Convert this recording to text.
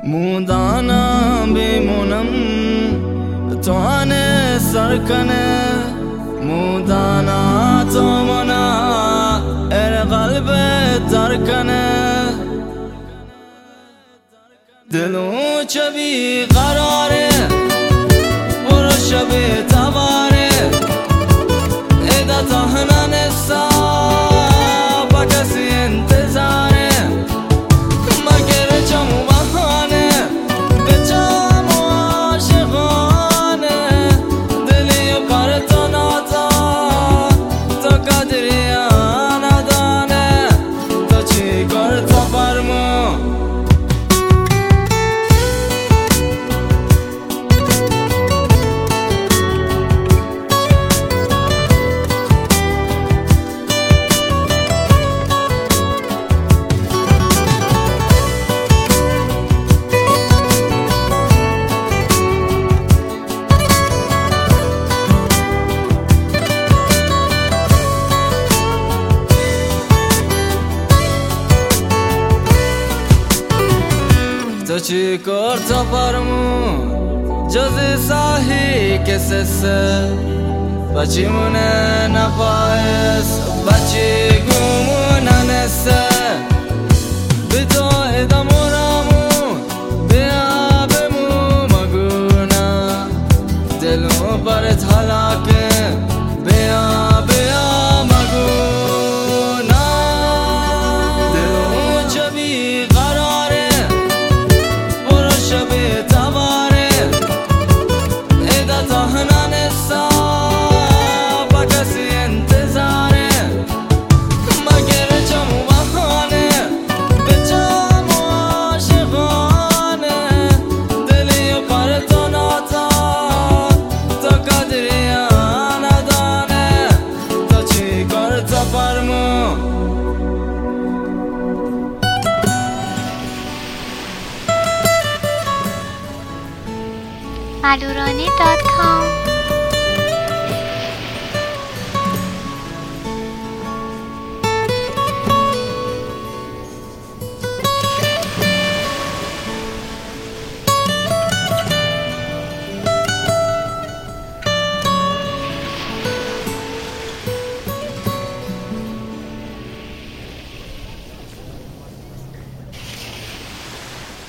موندانم بمونم توانه سر کنه موندانا تو منا ار قلب تر کنه دلو چه بی قراره برو شبی تباره ایدا تهنا نسا با کسی انتظاره مگر چمو بحانه به چمو عاشقانه دلی پر تو ناتا تو قدری ندانه تو چی کار تو فرمو تو چی کار تا فرمون جز ساهی که سسه بچی مونه نپایست بچی گمونه نسه بی تو ادامونمون بیا بمو مگونه دلو برت حلاکه بیا بیا مگونه دلو چه بی قراره شبیه تباره ایدا تهنا نسا با کسی انتظاره مگر چمو بحانه به چمو عاشقانه دلی پر تو ناتا تو قدری ندانه تو چی کار تو فرمو malurani.com